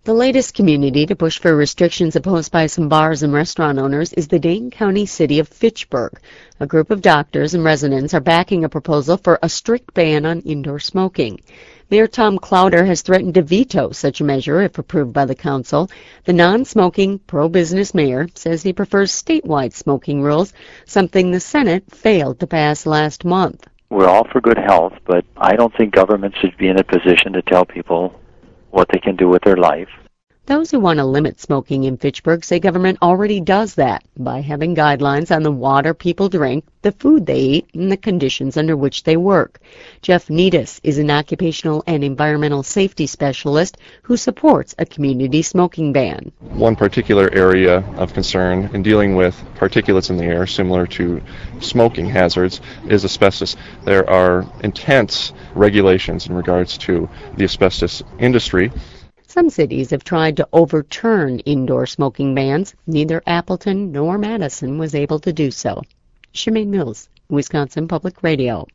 The latest community to push for restrictions imposed by some bars and restaurant owners is the Dane County city of Fitchburg. A group of doctors and residents are backing a proposal for a strict ban on indoor smoking. Mayor Tom Clowder has threatened to veto such a measure if approved by the council. The non-smoking, pro-business mayor says he prefers statewide smoking rules, something the Senate failed to pass last month. We're all for good health, but I don't think government should be in a position to tell people what they can do with their life. Those who want to limit smoking in Fitchburg say government already does that by having guidelines on the water people drink, the food they eat, and the conditions under which they work. Jeff Needus is an occupational and environmental safety specialist who supports a community smoking ban. One particular area of concern in dealing with particulates in the air, similar to smoking hazards, is asbestos. There are intense regulations in regards to the asbestos industry. Some cities have tried to overturn indoor smoking bans. Neither Appleton nor Madison was able to do so. Shemaine Mills, Wisconsin Public Radio.